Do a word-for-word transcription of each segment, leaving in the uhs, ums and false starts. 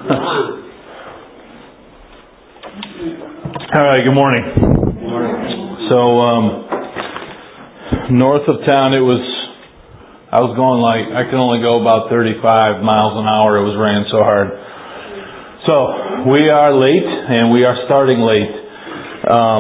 All right, good morning. Good morning. So, um, north of town, it was, I was going like, I could only go about thirty-five miles an hour. It was raining so hard. So, we are late, and we are starting late. Um,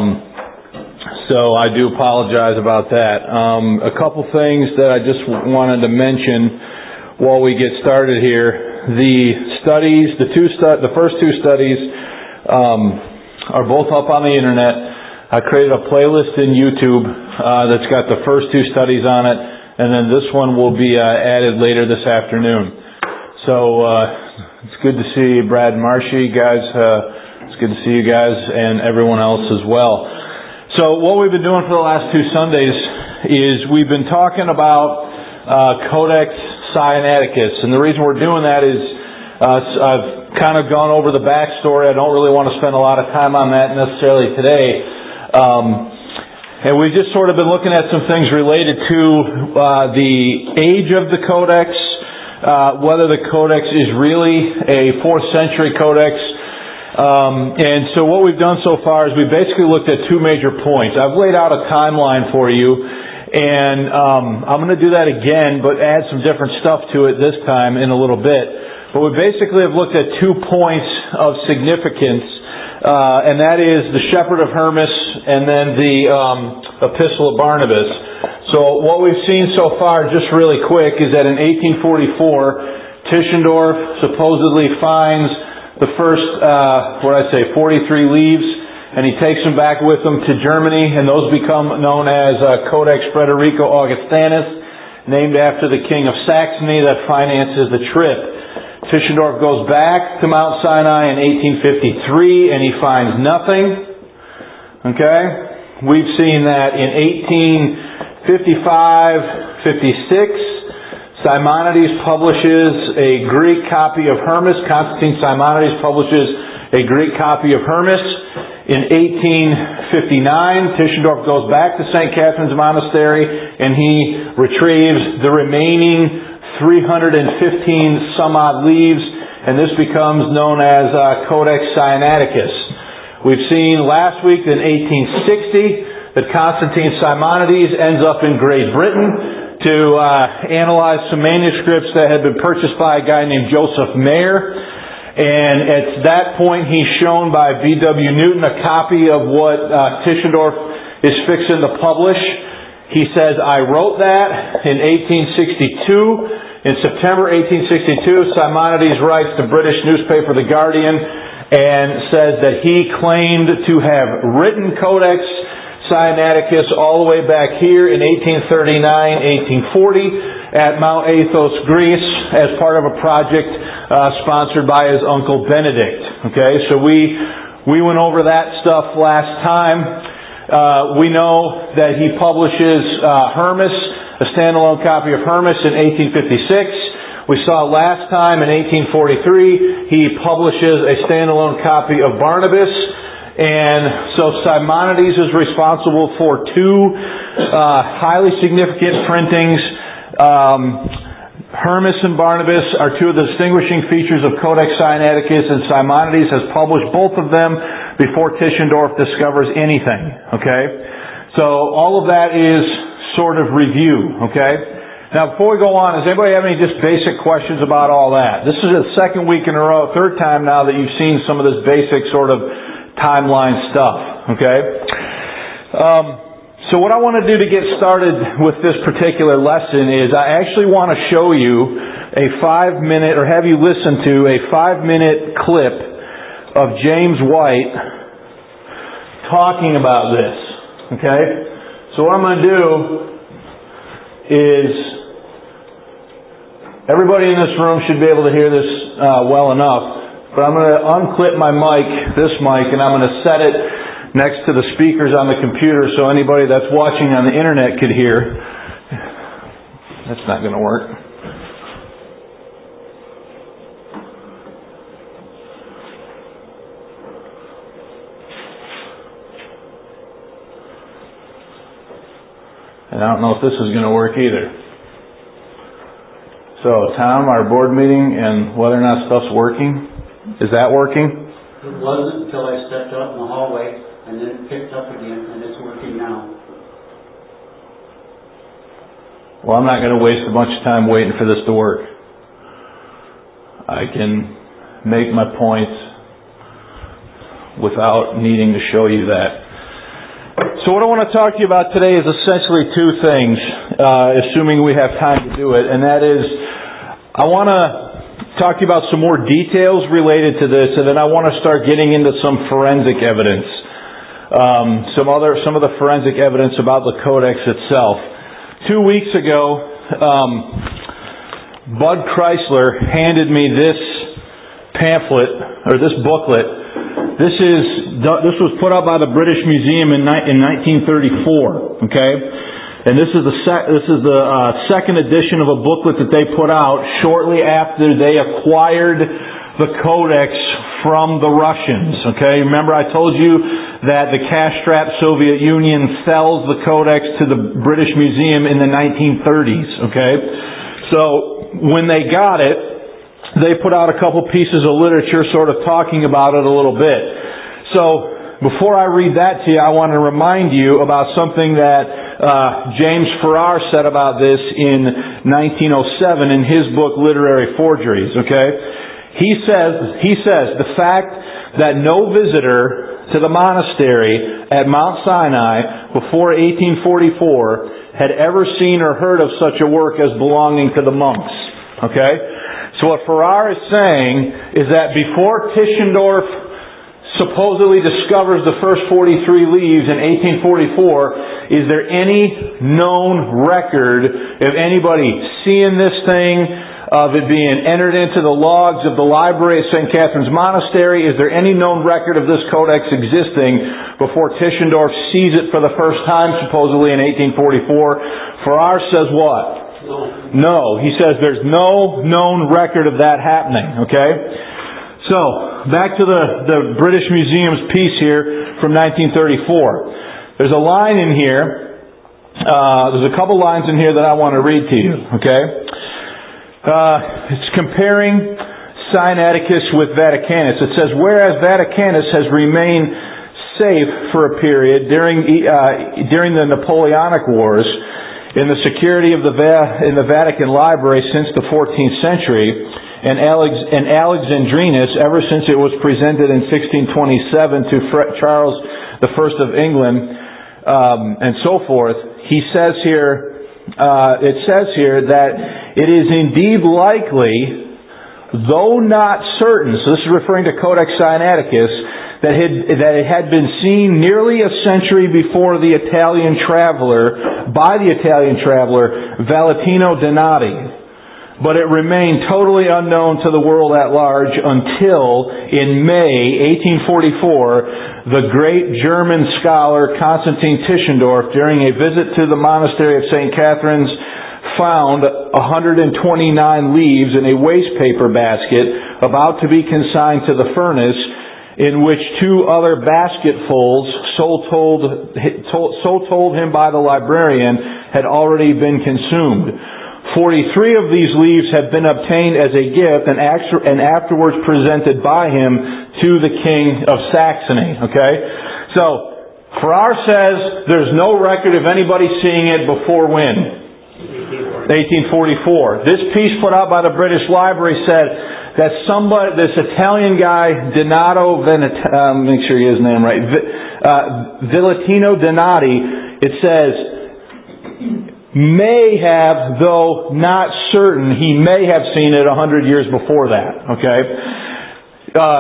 so, I do apologize about that. Um, a couple things that I just wanted to mention while we get started here. The studies, the two stu- the first two studies um, are both up on the internet. I created a playlist in YouTube uh, that's got the first two studies on it, and then this one will be uh, added later this afternoon. So uh, it's good to see Brad and Marshy, guys. Uh, it's good to see you guys and everyone else as well. So what we've been doing for the last two Sundays is we've been talking about uh, Codex Sinaiticus, and the reason we're doing that is uh, I've kind of gone over the backstory. I don't really want to spend a lot of time on that necessarily today. Um, and we've just sort of been looking at some things related to uh, the age of the Codex, uh, whether the Codex is really a fourth century Codex. Um, and so what we've done so far is we basically looked at two major points. I've laid out a timeline for you. And um, I'm going to do that again, but add some different stuff to it this time in a little bit. But we basically have looked at two points of significance, uh, and that is the Shepherd of Hermas and then the um, Epistle of Barnabas. So what we've seen so far, just really quick, is that in eighteen forty-four, Tischendorf supposedly finds the first, uh, what did I say, forty-three leaves, and he takes them back with him to Germany, and those become known as uh, Codex Frederico Augustanus, named after the king of Saxony that finances the trip. Tischendorf goes back to Mount Sinai in eighteen fifty-three, and he finds nothing. Okay? We've seen that in eighteen fifty-five fifty-six, Simonides publishes a Greek copy of Hermas. Constantine Simonides publishes a Greek copy of Hermas. In eighteen fifty-nine, Tischendorf goes back to Saint Catherine's Monastery and he retrieves the remaining three hundred fifteen some odd leaves, and this becomes known as uh, Codex Sinaiticus. We've seen last week in eighteen sixty that Constantine Simonides ends up in Great Britain to uh, analyze some manuscripts that had been purchased by a guy named Joseph Mayer. And at that point, he's shown by B W Newton a copy of what uh, Tischendorf is fixing to publish. He says, I wrote that in eighteen sixty-two. In September eighteen sixty-two, Simonides writes the British newspaper The Guardian and says that he claimed to have written Codex Sinaiticus all the way back here in eighteen thirty-nine, eighteen forty at Mount Athos, Greece, as part of a project uh, sponsored by his uncle Benedict. Okay, so we we went over that stuff last time. Uh, we know that he publishes uh, Hermas, a standalone copy of Hermas in eighteen fifty-six. We saw last time in eighteen forty-three he publishes a standalone copy of Barnabas. And so Simonides is responsible for two uh, highly significant printings. Um, Hermas and Barnabas are two of the distinguishing features of Codex Sinaiticus, and Simonides has published both of them before Tischendorf discovers anything. Okay? So all of that is sort of review. Okay? Now before we go on, does anybody have any just basic questions about all that? This is the second week in a row, third time now that you've seen some of this basic sort of timeline stuff, okay? Um, so what I want to do to get started with this particular lesson is I actually want to show you a five minute, or have you listen to a five minute clip of James White talking about this, okay? So what I'm going to do is, everybody in this room should be able to hear this uh, well enough. But I'm going to unclip my mic, this mic, and I'm going to set it next to the speakers on the computer so anybody that's watching on the internet could hear. That's not going to work. And I don't know if this is going to work either. So, Tom, our board meeting and whether or not stuff's working. Is that working? It wasn't until I stepped out in the hallway, and then it picked up again, and it's working now. Well, I'm not going to waste a bunch of time waiting for this to work. I can make my points without needing to show you that. So what I want to talk to you about today is essentially two things, uh, assuming we have time to do it, and that is, I want to talk to you about some more details related to this, and then I want to start getting into some forensic evidence, um, some other, some of the forensic evidence about the Codex itself. Two weeks ago, um, Bud Chrysler handed me this pamphlet, or this booklet. This is this was put out by the British Museum in in nineteen thirty-four. Okay, and this is the sec, this is the uh, second edition of a booklet that they put out shortly after they acquired the Codex from the Russians. Okay, remember I told you that the cash-strapped Soviet Union sells the Codex to the British Museum in the nineteen thirties. Okay, so when they got it, they put out a couple pieces of literature sort of talking about it a little bit. So, before I read that to you, I want to remind you about something that uh, James Farrar said about this in nineteen oh seven in his book, Literary Forgeries, okay? He says, he says, the fact that no visitor to the monastery at Mount Sinai before eighteen forty-four had ever seen or heard of such a work as belonging to the monks, okay? So what Farrar is saying is that before Tischendorf supposedly discovers the first forty-three leaves in eighteen forty-four, is there any known record of anybody seeing this thing, of it being entered into the logs of the library at Saint Catherine's Monastery? Is there any known record of this codex existing before Tischendorf sees it for the first time, supposedly in eighteen forty-four? Farrar says what? No. No. He says there's no known record of that happening. Okay? So, back to the, the British Museum's piece here from nineteen thirty-four. There's a line in here, uh, there's a couple lines in here that I want to read to you. Okay? Uh, it's comparing Sinaiticus with Vaticanus. It says, whereas Vaticanus has remained safe for a period during, uh, during the Napoleonic Wars, in the security of the Va- in the Vatican Library since the fourteenth century, and, Alex- and Alexandrinus ever since it was presented in sixteen twenty-seven to Fre- Charles the First of England, um, and so forth. He says here, uh, it says here that it is indeed likely, though not certain. So this is referring to Codex Sinaiticus. That, had, that it had been seen nearly a century before the Italian traveler, by the Italian traveler, Valentino Donati. But it remained totally unknown to the world at large until, in May eighteen forty-four, the great German scholar Constantine Tischendorf, during a visit to the monastery of Saint Catherine's, found one hundred twenty-nine leaves in a waste paper basket about to be consigned to the furnace, in which two other basketfuls, so told, so told him by the librarian, had already been consumed. Forty-three of these leaves had been obtained as a gift and afterwards presented by him to the king of Saxony. Okay? So, Farrar says there's no record of anybody seeing it before when? eighteen forty-four. This piece put out by the British Library said that somebody, this Italian guy, Donato Venat, um, make sure you get his name right, uh, Valentino Donati, it says, may have, though not certain, he may have seen it a hundred years before that. Okay? Uh,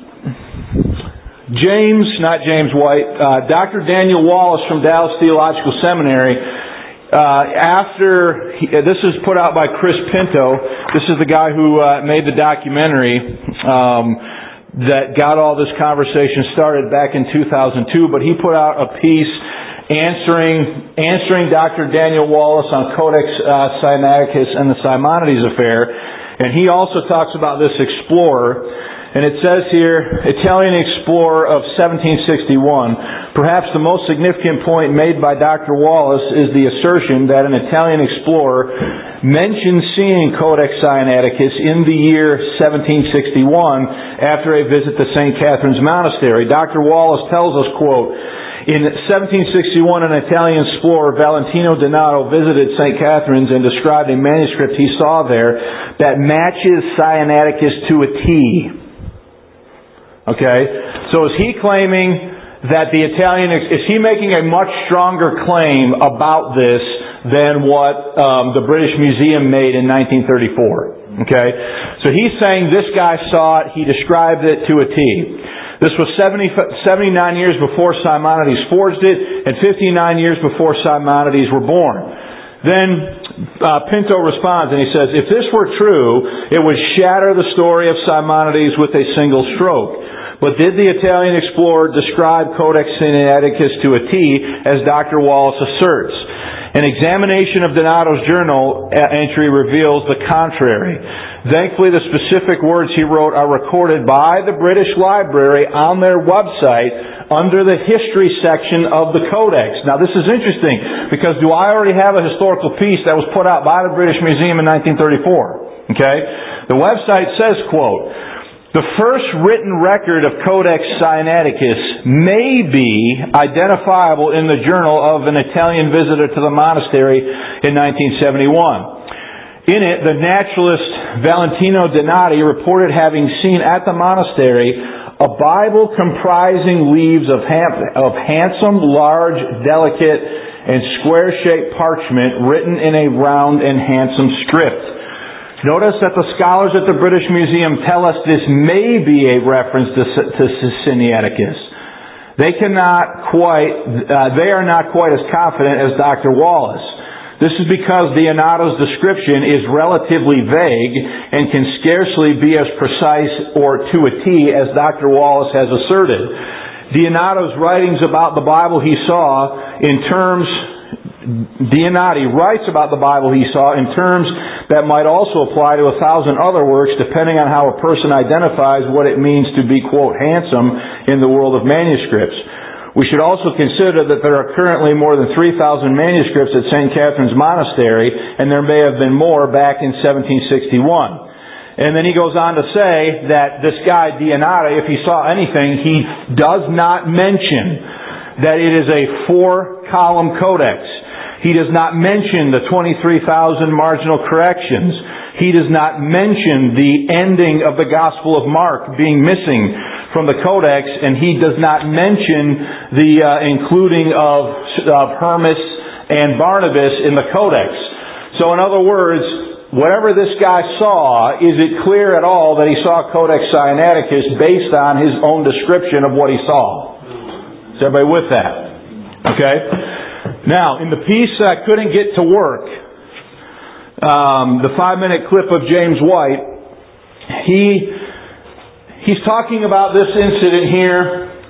James, not James White, uh, Doctor Daniel Wallace from Dallas Theological Seminary, Uh, after, he, uh, this is put out by Chris Pinto. This is the guy who uh, made the documentary um, that got all this conversation started back in two thousand two. But he put out a piece answering answering Doctor Daniel Wallace on Codex uh, Sinaiticus and the Simonides affair. And he also talks about this explorer. And it says here, Italian explorer of seventeen sixty-one. Perhaps the most significant point made by Doctor Wallace is the assertion that an Italian explorer mentioned seeing Codex Sinaiticus in the year seventeen sixty-one after a visit to Saint Catherine's Monastery. Doctor Wallace tells us, quote, in seventeen sixty-one, an Italian explorer, Valentino Donato, visited Saint Catherine's and described a manuscript he saw there that matches Sinaiticus to a T. Okay? So is he claiming that the Italian, is he making a much stronger claim about this than what um, the British Museum made in nineteen thirty-four? Okay? So he's saying this guy saw it, he described it to a T. This was seventy, seventy-nine years before Simonides forged it, and fifty-nine years before Simonides were born. Then uh, Pinto responds and he says, if this were true, it would shatter the story of Simonides with a single stroke. But did the Italian explorer describe Codex Sinaiticus to a T, as Doctor Wallace asserts? An examination of Donato's journal entry reveals the contrary. Thankfully, the specific words he wrote are recorded by the British Library on their website under the history section of the Codex. Now, this is interesting, because do I already have a historical piece that was put out by the British Museum in nineteen thirty-four? Okay? The website says, quote, the first written record of Codex Sinaiticus may be identifiable in the journal of an Italian visitor to the monastery in nineteen seventy-one. In it, the naturalist Valentino Donati reported having seen at the monastery a Bible comprising leaves of, ham- of handsome, large, delicate, and square-shaped parchment written in a round and handsome script. Notice that the scholars at the British Museum tell us this may be a reference to, to Sinaiticus. They cannot quite, uh, they are not quite as confident as Doctor Wallace. This is because Donato's description is relatively vague and can scarcely be as precise or to a T as Doctor Wallace has asserted. Donato's writings about the Bible he saw in terms Donati writes about the Bible he saw in terms that might also apply to a thousand other works, depending on how a person identifies what it means to be, quote, handsome in the world of manuscripts. We should also consider that there are currently more than three thousand manuscripts at Saint Catherine's Monastery, and there may have been more back in seventeen sixty-one. And then he goes on to say that this guy, Donati, if he saw anything, he does not mention that it is a four-column codex. He does not mention the twenty-three thousand marginal corrections. He does not mention the ending of the Gospel of Mark being missing from the Codex, and he does not mention the uh, including of, of Hermas and Barnabas in the Codex. So in other words, whatever this guy saw, is it clear at all that he saw Codex Sinaiticus based on his own description of what he saw? Is everybody with that? Okay? Now, in the piece that couldn't get to work, um, the five-minute clip of James White, he he's talking about this incident here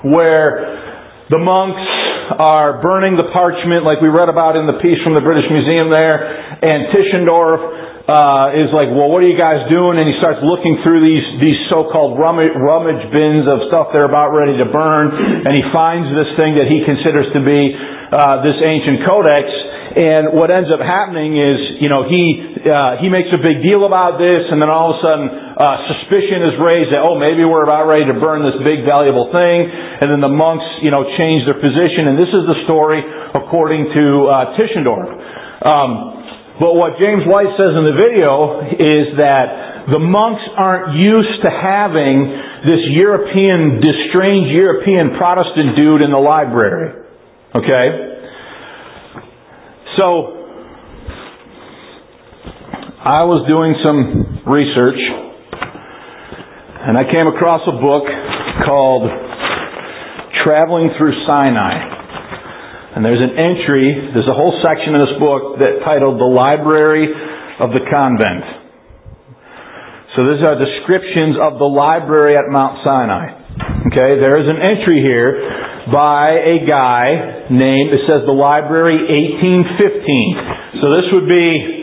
where the monks are burning the parchment like we read about in the piece from the British Museum there, and Tischendorf uh, is like, well, what are you guys doing? And he starts looking through these, these so-called rummage, rummage bins of stuff they're about ready to burn, and he finds this thing that he considers to be uh, this ancient codex. And what ends up happening is, you know, he uh, he makes a big deal about this, and then all of a sudden uh, suspicion is raised that, oh, maybe we're about ready to burn this big valuable thing. And then the monks, you know, change their position. And this is the story according to uh, Tischendorf. Um, but what James White says in the video is that the monks aren't used to having this European, this strange European Protestant dude in the library. Okay? So, I was doing some research, and I came across a book called Traveling Through Sinai. And there's an entry, there's a whole section in this book that titled The Library of the Convent. So these are descriptions of the library at Mount Sinai. Okay, there is an entry here by a guy named, it says the library eighteen fifteen. So this would be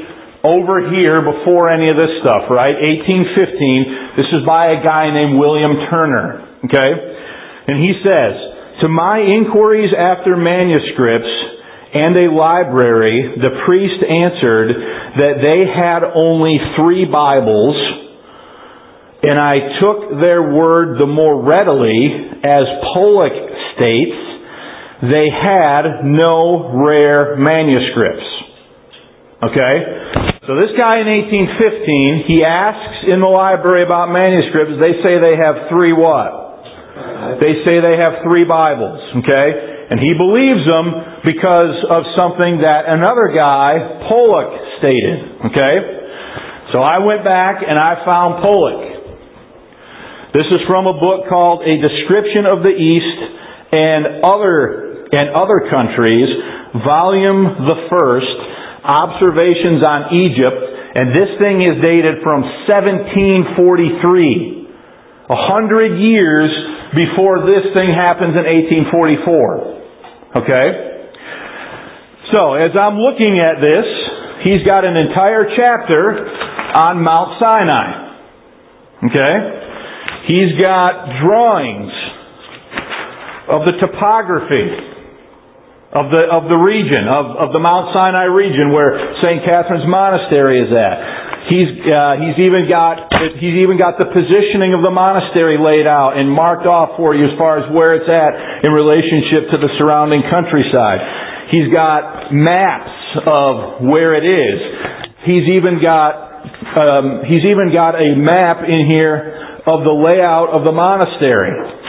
over here before any of this stuff, right? eighteen fifteen. This is by a guy named William Turner. Okay? And he says, "To my inquiries after manuscripts and a library, the priest answered that they had only three Bibles, and I took their word the more readily, as Pollock states, they had no rare manuscripts." Okay? So this guy in eighteen fifteen, he asks in the library about manuscripts. They say they have three what? They say they have three Bibles. Okay? And he believes them because of something that another guy, Pollock, stated. Okay? So I went back and I found Pollock. This is from a book called A Description of the East and Other and Other Countries, volume the first, Observations on Egypt, and this thing is dated from seventeen forty-three. A hundred years before this thing happens in eighteen forty-four. Okay? So, as I'm looking at this, he's got an entire chapter on Mount Sinai. Okay? He's got drawings of the topography of the of the region, of, of the Mount Sinai region where Saint Catherine's Monastery is at. He's uh, he's even got he's even got the positioning of the monastery laid out and marked off for you as far as where it's at in relationship to the surrounding countryside. He's got maps of where it is. He's even got um, he's even got a map in here of the layout of the monastery.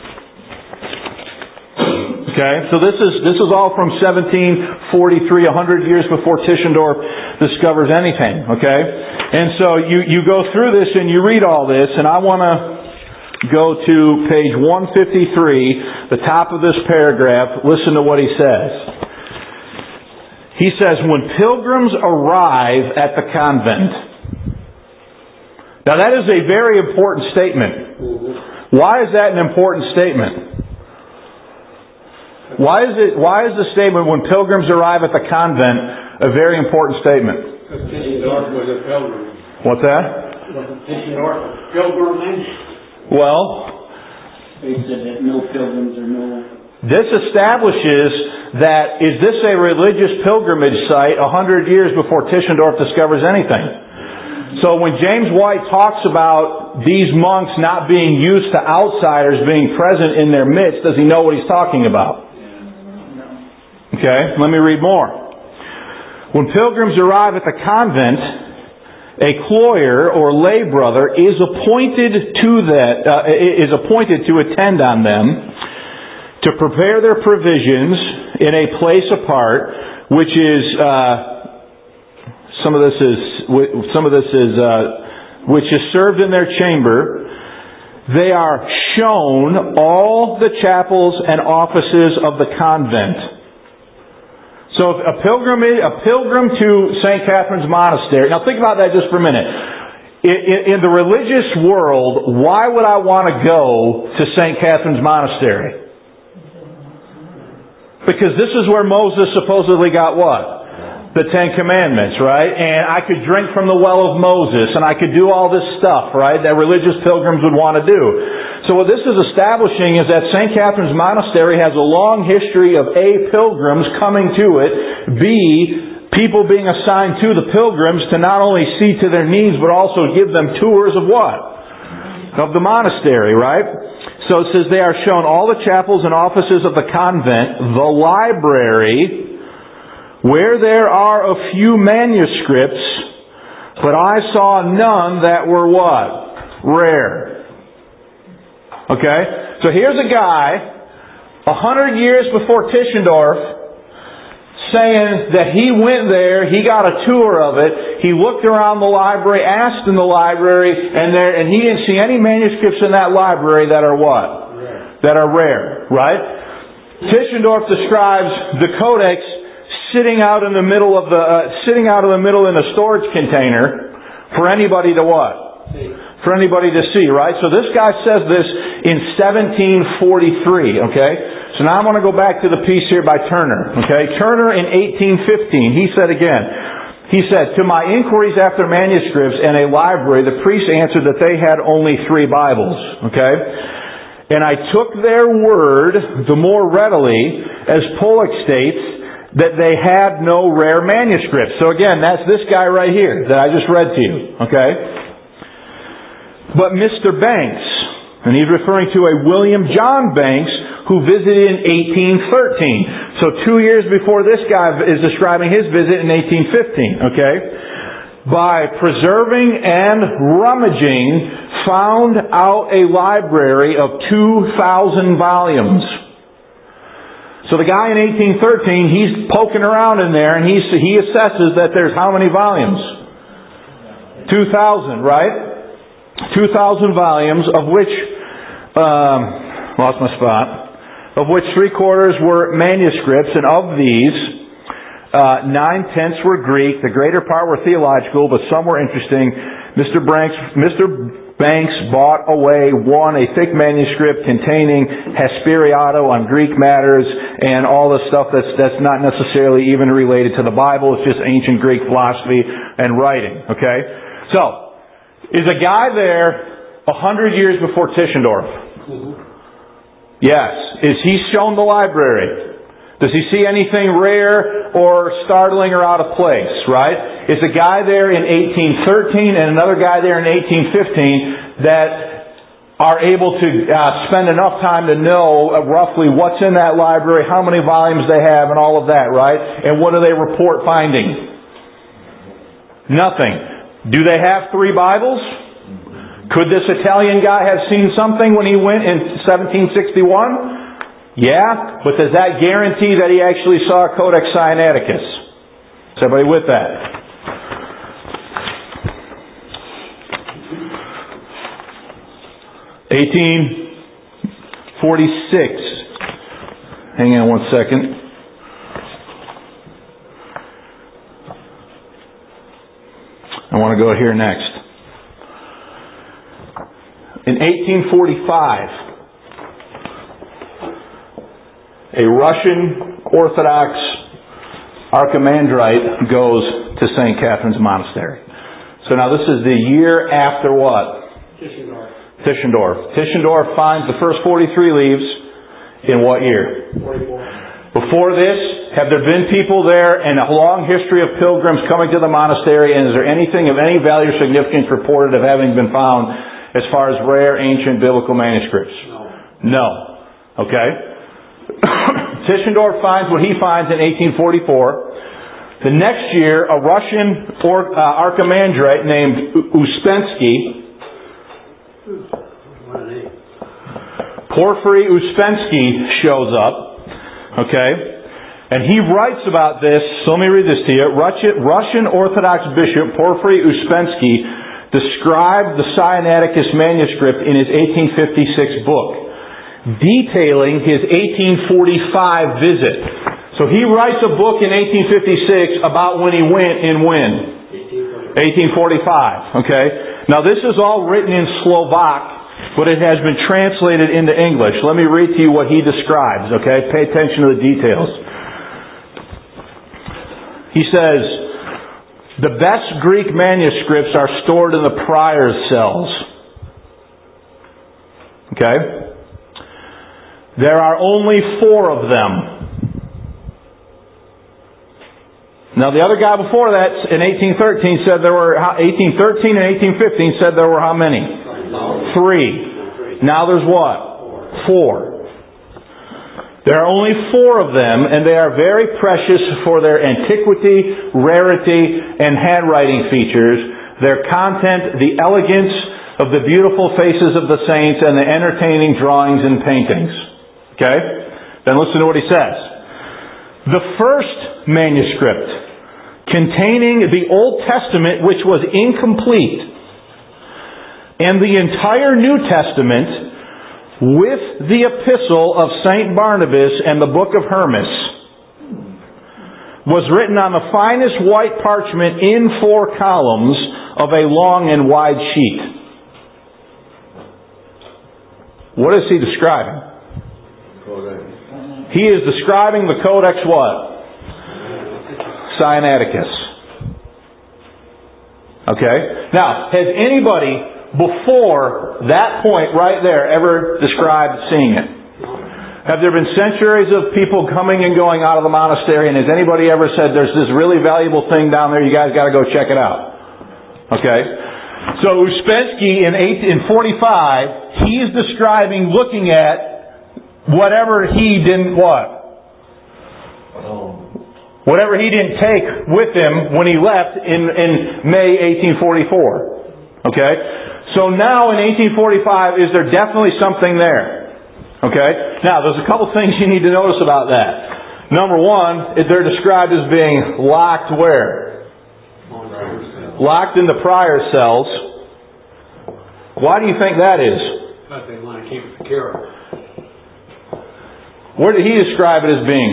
Okay, so this is this is all from seventeen forty-three, a hundred years before Tischendorf discovers anything. Okay, and so you you go through this and you read all this, and I want to go to page one fifty-three, the top of this paragraph. Listen to what he says. He says, "When pilgrims arrive at the convent." Now that is a very important statement. Why is that an important statement? Why is it? Why is the statement "when pilgrims arrive at the convent" a very important statement? Because Tischendorf was a pilgrim. What's that? Wasn't Tischendorf a pilgrimage? Well, They said that no pilgrims or no. This establishes that is this a religious pilgrimage site a hundred years before Tischendorf discovers anything? So when James White talks about these monks not being used to outsiders being present in their midst, does he know what he's talking about? Okay, let me read more. When pilgrims arrive at the convent, a cloier or lay brother is appointed to that uh, is appointed to attend on them, to prepare their provisions in a place apart, which is uh, some of this is some of this is uh, which is served in their chamber. They are shown all the chapels and offices of the convent. So if a pilgrim, a pilgrim to Saint Catherine's Monastery. Now think about that just for a minute. In, in, in the religious world, why would I want to go to Saint Catherine's Monastery? Because this is where Moses supposedly got what? The Ten Commandments, right? And I could drink from the well of Moses, and I could do all this stuff, right, that religious pilgrims would want to do. So what this is establishing is that Saint Catherine's Monastery has a long history of A, pilgrims coming to it, B, people being assigned to the pilgrims to not only see to their needs, but also give them tours of what? Of the monastery, right? So it says they are shown all the chapels and offices of the convent, the library, where there are a few manuscripts, but I saw none that were what? Rare. Okay? So here's a guy, a hundred years before Tischendorf, saying that he went there, he got a tour of it, he looked around the library, asked in the library, and there, and he didn't see any manuscripts in that library that are what? Rare. That are rare, right? Tischendorf describes the Codex sitting out in the middle of the uh, sitting out in the middle in a storage container for anybody to what? See. For anybody to see, right? So this guy says this in seventeen forty-three, okay? So now I'm going to go back to the piece here by Turner, okay? Turner in eighteen fifteen, he said again, He said, "To my inquiries after manuscripts and a library, the priests answered that they had only three Bibles." Okay? "And I took their word the more readily, as Pollak states, that they had no rare manuscripts." So again, that's this guy right here that I just read to you. Okay? "But Mister Banks," and he's referring to a William John Banks, who visited in eighteen thirteen. So two years before this guy is describing his visit in eighteen fifteen. Okay? "By preserving and rummaging, found out a library of two thousand volumes. So the guy in eighteen thirteen, he's poking around in there, and he's, he assesses that there's how many volumes? two thousand, right? two thousand volumes, of which, um, lost my spot, of which three quarters were manuscripts, and of these, uh, nine tenths were Greek. The greater part were theological, but some were interesting. Mister Banks, Mister Banks bought away one, a thick manuscript containing Hesperiato on Greek matters and all the stuff that's that's not necessarily even related to the Bible. It's just ancient Greek philosophy and writing. Okay, so is a guy there a hundred years before Tischendorf? Mm-hmm. Yes. Is he shown the library? Does he see anything rare or startling or out of place? Right? Is a guy there in eighteen thirteen and another guy there in eighteen fifteen that are able to uh, spend enough time to know uh, roughly what's in that library, how many volumes they have, and all of that, right? And what do they report finding? Nothing. Do they have three Bibles? Could this Italian guy have seen something when he went in seventeen sixty-one? Yeah, but does that guarantee that he actually saw Codex Sinaiticus? Is everybody with that? eighteen forty-six. Hang on one second. I want to go here next. In eighteen forty-five, a Russian Orthodox Archimandrite goes to Saint Catherine's Monastery. So now this is the year after what? Tischendorf. Tischendorf. Tischendorf finds the first forty-three leaves in what year? forty-four. Before this, have there been people there and a long history of pilgrims coming to the monastery, and is there anything of any value or significance reported of having been found as far as rare ancient biblical manuscripts? No. No. Okay? Tischendorf finds what he finds in eighteen forty-four. The next year, a Russian or, uh, Archimandrite named Uspensky, Porphyry Uspensky, shows up. Okay? And he writes about this, so let me read this to you. Russian Orthodox Bishop Porphyry Uspensky described the Sinaiticus manuscript in his eighteen fifty-six book, detailing his eighteen forty-five visit. So he writes a book in eighteen fifty-six about when he went in when? eighteen forty-five. Okay? Now this is all written in Slovak, but it has been translated into English. Let me read to you what he describes. Okay? Pay attention to the details. He says, the best Greek manuscripts are stored in the prior's cells. Okay? There are only four of them. Now the other guy before that, in eighteen thirteen, said there were, eighteen thirteen and eighteen fifteen said there were how many? Three. Now there's what? Four. There are only four of them, and they are very precious for their antiquity, rarity, and handwriting features, their content, the elegance of the beautiful faces of the saints, and the entertaining drawings and paintings. Okay? Then listen to what he says. The first manuscript, containing the Old Testament, which was incomplete, and the entire New Testament, with the epistle of Saint Barnabas and the book of Hermas, was written on the finest white parchment in four columns of a long and wide sheet. What is he describing? Codex. He is describing the Codex what? Sinaiticus. Okay? Now, has anybody before that point right there ever described seeing it? Have there been centuries of people coming and going out of the monastery, and has anybody ever said, there's this really valuable thing down there, you guys got to go check it out? Okay? So Uspensky in eight, in forty-five, he's describing looking at whatever he didn't what? Whatever he didn't take with him when he left in, in May eighteen forty-four. Okay? So now in eighteen forty-five, is there definitely something there? Okay? Now, there's a couple things you need to notice about that. Number one, is they're described as being locked where? Locked in the prior cells. Why do you think that is? Because they want to keep it secure. Where did he describe it as being?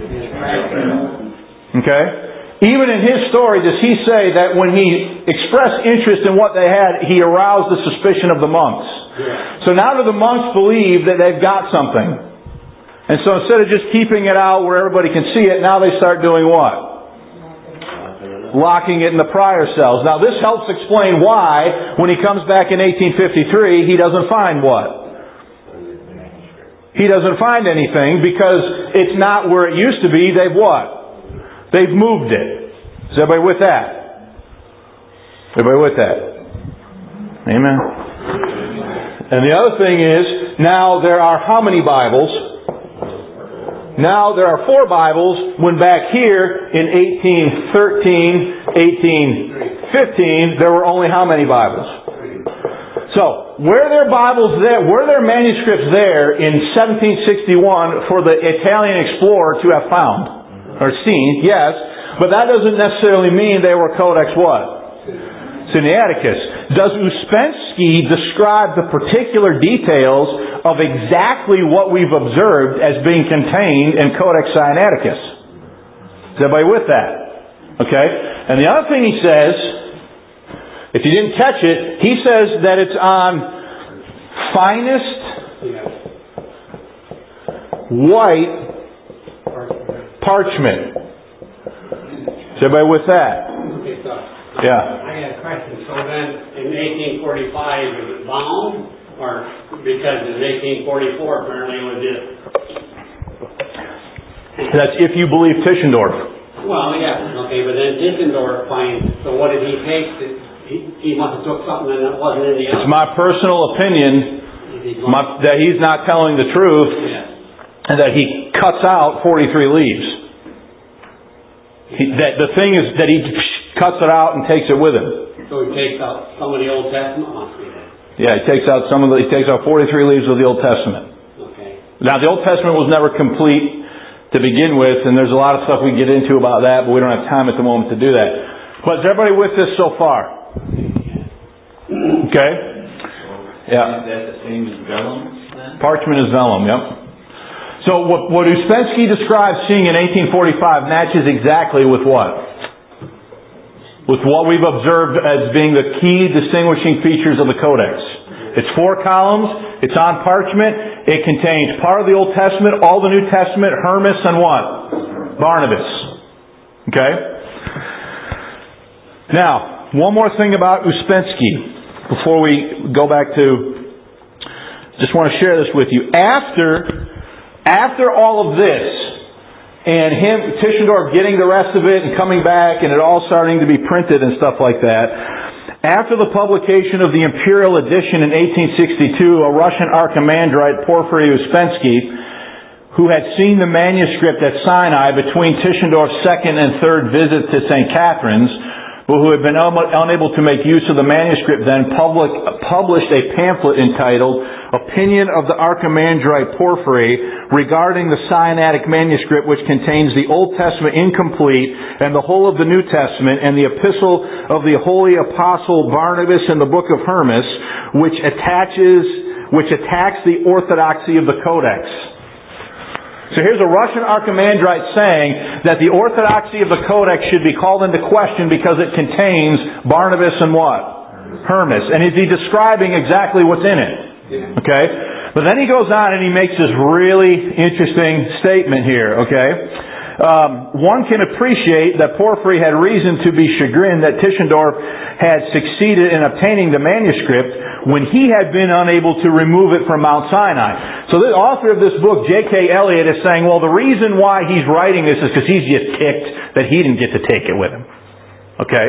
Okay? Even in his story, does he say that when he expressed interest in what they had, he aroused the suspicion of the monks? Yeah. So now do the monks believe that they've got something? And so instead of just keeping it out where everybody can see it, now they start doing what? Locking it in the prior cells. Now this helps explain why, when he comes back in eighteen fifty-three, he doesn't find what? He doesn't find anything because it's not where it used to be. They've what? They've moved it. Is everybody with that? Everybody with that? Amen. And the other thing is, now there are how many Bibles? Now there are four Bibles, when back here in eighteen thirteen, eighteen fifteen, there were only how many Bibles? So, were there Bibles there, were there manuscripts there in seventeen sixty-one for the Italian explorer to have found? Or seen, yes, but that doesn't necessarily mean they were Codex what? Sinaiticus. Does Uspensky describe the particular details of exactly what we've observed as being contained in Codex Sinaiticus? Is everybody with that? Okay? And the other thing he says, if you didn't catch it, he says that it's on finest white parchment. Is everybody with that? Okay, so Yeah. I got a question. So then, in eighteen forty-five, was it bound? Or because in eighteen forty-four, apparently it was just... That's if you believe Tischendorf. Well, yeah, okay, but then Tischendorf finds... So what did he take? That he, he must have took something that wasn't in the other. It's my personal opinion my, that he's not telling the truth, yeah. and that he cuts out forty-three leaves. He, that the thing is that he cuts it out and takes it with him. So he takes out some of the Old Testament, must be there. Yeah, he takes out some of the, he takes out forty-three leaves of the Old Testament. Okay. Now the Old Testament was never complete to begin with, and there's a lot of stuff we can get into about that, but we don't have time at the moment to do that. But is everybody with this so far? Okay? Yeah. Is that the same as vellum then? Parchment is vellum, yep. So what, what Uspensky describes seeing in eighteen forty-five matches exactly with what? With what we've observed as being the key distinguishing features of the Codex. It's four columns, it's on parchment, it contains part of the Old Testament, all the New Testament, Hermas and what? Barnabas. Okay? Now, one more thing about Uspensky before we go back to, just want to share this with you. After After all of this, and him, Tischendorf getting the rest of it and coming back and it all starting to be printed and stuff like that, after the publication of the Imperial Edition in eighteen sixty-two, a Russian archimandrite, Porfiry Uspensky, who had seen the manuscript at Sinai between Tischendorf's second and third visit to Saint Catherine's, but who had been unable to make use of the manuscript, then public, published a pamphlet entitled Opinion of the Archimandrite Porphyry regarding the Sinaitic manuscript, which contains the Old Testament incomplete and the whole of the New Testament, and the epistle of the Holy Apostle Barnabas and the Book of Hermas, which attaches, which attacks the orthodoxy of the Codex. So here's a Russian archimandrite saying that the orthodoxy of the Codex should be called into question because it contains Barnabas and what? Hermas. And is he describing exactly what's in it? Okay? But then he goes on and he makes this really interesting statement here. Okay? Um, one can appreciate that Porphyry had reason to be chagrined that Tischendorf had succeeded in obtaining the manuscript when he had been unable to remove it from Mount Sinai. So the author of this book, J K Elliott, is saying, well, the reason why he's writing this is because he's just ticked that he didn't get to take it with him. Okay?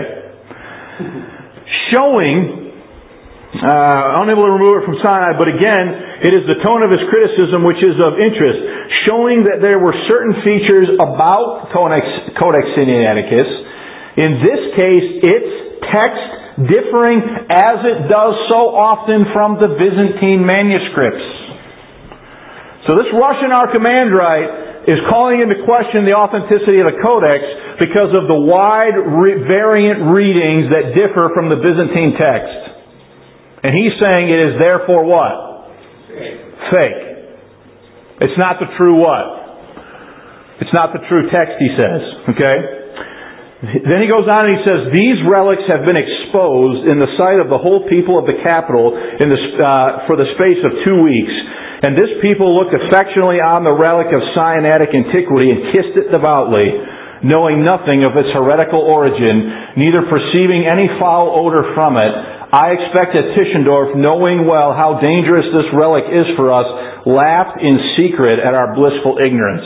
Showing... Uh, unable to remove it from Sinai, but again, it is the tone of his criticism which is of interest, showing that there were certain features about Codex, Codex Sinaiticus, in this case, its text differing as it does so often from the Byzantine manuscripts. So this Russian Archimandrite is calling into question the authenticity of the Codex because of the wide re- variant readings that differ from the Byzantine text. And he's saying it is therefore what? Fake. Fake. It's not the true what? It's not the true text, he says. Okay? Then he goes on and he says, these relics have been exposed in the sight of the whole people of the capital in the, uh, for the space of two weeks. And this people looked affectionately on the relic of Sinaitic antiquity and kissed it devoutly, knowing nothing of its heretical origin, neither perceiving any foul odor from it. I expect that Tischendorf, knowing well how dangerous this relic is for us, laughed in secret at our blissful ignorance.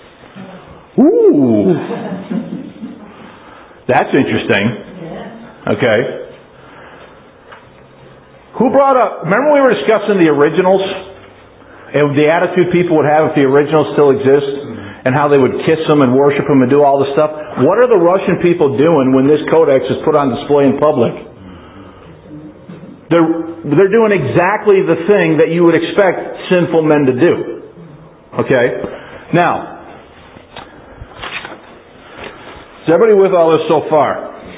Ooh! That's interesting. Okay. Who brought up... Remember we were discussing the originals? And the attitude people would have if the originals still exist? And how they would kiss them and worship them and do all this stuff? What are the Russian people doing when this codex is put on display in public? They're, they're doing exactly the thing that you would expect sinful men to do. Okay? Now, is everybody with all this so far?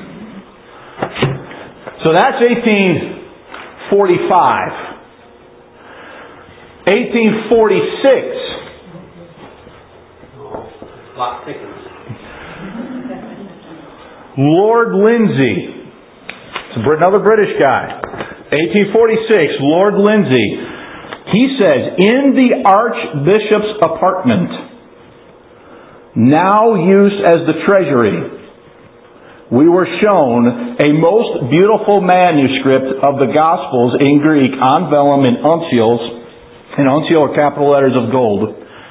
So that's eighteen forty-five. eighteen forty-six. Clock ticking. Lord Lindsay. It's another British guy. eighteen forty-six, Lord Lindsay. He says, in the Archbishop's apartment, now used as the treasury, we were shown a most beautiful manuscript of the Gospels in Greek on vellum in uncials, and uncial are capital letters of gold.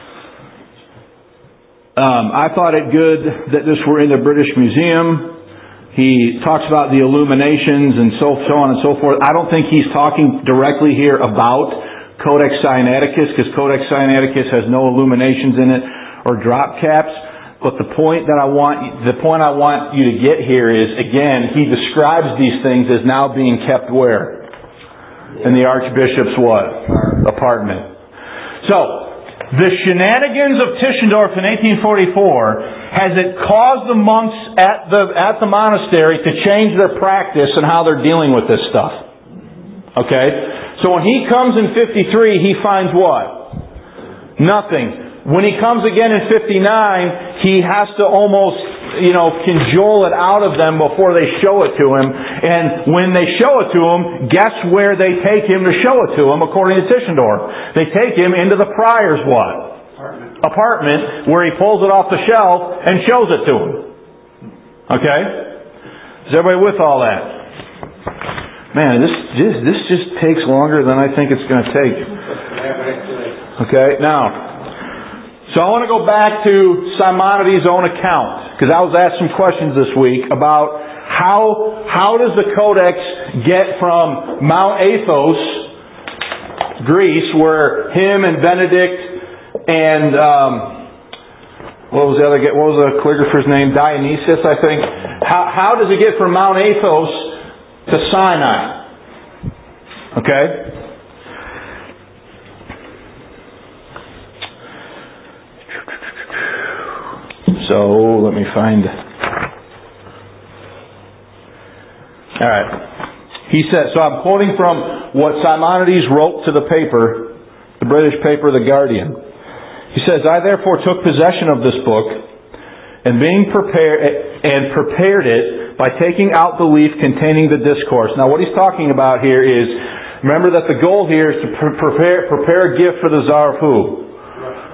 Um, I thought it good that this were in the British Museum. He talks about the illuminations and so, so on and so forth. I don't think he's talking directly here about Codex Sinaiticus, because Codex Sinaiticus has no illuminations in it or drop caps. But the point that I want, the point I want you to get here is, again, he describes these things as now being kept where? In the Archbishop's what? Apartment. So, the shenanigans of Tischendorf in eighteen forty-four, has it caused the monks at the at the monastery to change their practice and how they're dealing with this stuff? Okay? So when he comes in fifty-three, he finds what? Nothing. When he comes again in fifty-nine, he has to almost, you know, cajole it out of them before they show it to him. And when they show it to him, guess where they take him to show it to him, according to Tischendorf? They take him into the prior's what? Apartment. Apartment, where he pulls it off the shelf and shows it to him. Okay? Is everybody with all that? Man, this just, this just takes longer than I think it's going to take. Okay, now... So I want to go back to Simonides' own account, because I was asked some questions this week about how how does the Codex get from Mount Athos, Greece, where him and Benedict and um, what was the other what was the calligrapher's name? Dionysius, I think. How how does it get from Mount Athos to Sinai? Okay. So, let me find... Alright. He said, so I'm quoting from what Simonides wrote to the paper, the British paper, The Guardian. He says, I therefore took possession of this book, and being prepared, and prepared it by taking out the leaf containing the discourse. Now what he's talking about here is, remember that the goal here is to prepare, prepare a gift for the Tsar of who?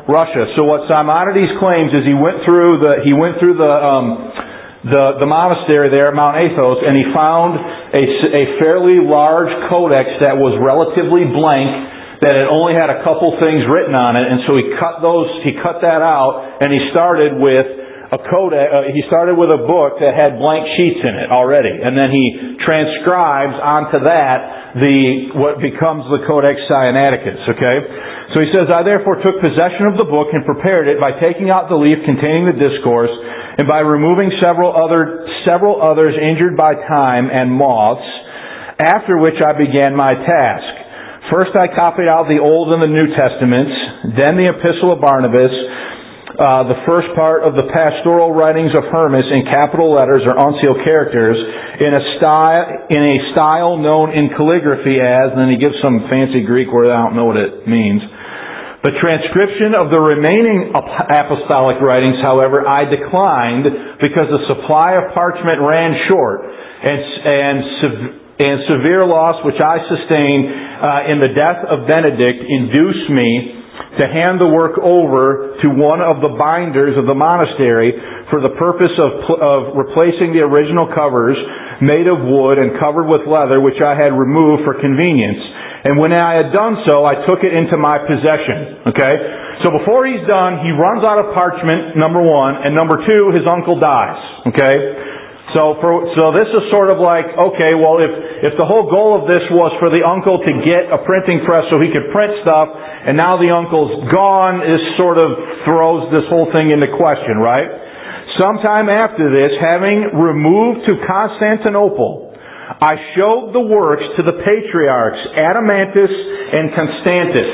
Russia. So what Simonides claims is he went through the he went through the um, the the monastery there at Mount Athos, and he found a, a fairly large codex that was relatively blank, that it only had a couple things written on it, and so he cut those he cut that out, and he started with a codex. Uh, he started with a book that had blank sheets in it already, and then he transcribes onto that the what becomes the Codex Sinaiticus. Okay. So he says, I therefore took possession of the book and prepared it by taking out the leaf containing the discourse and by removing several other several others injured by time and moths, after which I began my task. First I copied out the Old and the New Testaments, then the Epistle of Barnabas, uh, the first part of the pastoral writings of Hermas in capital letters or uncial characters in a style in a style known in calligraphy as, and then he gives some fancy Greek word, I don't know what it means. The transcription of the remaining apostolic writings, however, I declined because the supply of parchment ran short, and and, and severe loss which I sustained uh, in the death of Benedict induced me to hand the work over to one of the binders of the monastery for the purpose of, of replacing the original covers made of wood and covered with leather, which I had removed for convenience. And when I had done so, I took it into my possession. Okay? So before he's done, he runs out of parchment, number one, and number two, his uncle dies. Okay? So for, so this is sort of like, okay, well, if, if the whole goal of this was for the uncle to get a printing press so he could print stuff, and now the uncle's gone, this sort of throws this whole thing into question, right? Sometime after this, having removed to Constantinople, I showed the works to the patriarchs Adamantus and Constantius.